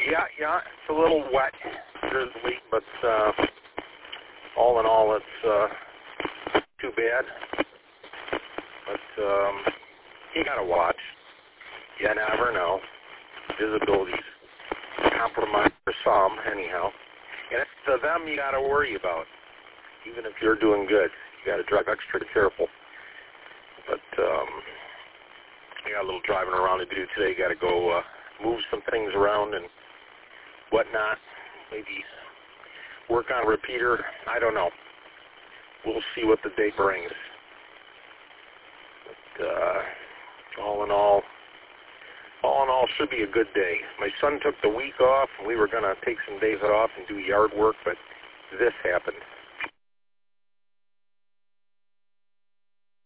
Yeah, it's a little wet this week, but all in all, it's too bad. But you gotta watch. You never know. Visibility's compromised for some, anyhow. And it's to them you gotta worry about. Even if you're doing good, you gotta drive extra careful. But I got a little driving around to do today. Got to go move some things around and whatnot. Maybe work on a repeater. I don't know. We'll see what the day brings. But all in all, should be a good day. My son took the week off, and we were going to take some days off and do yard work, but this happened.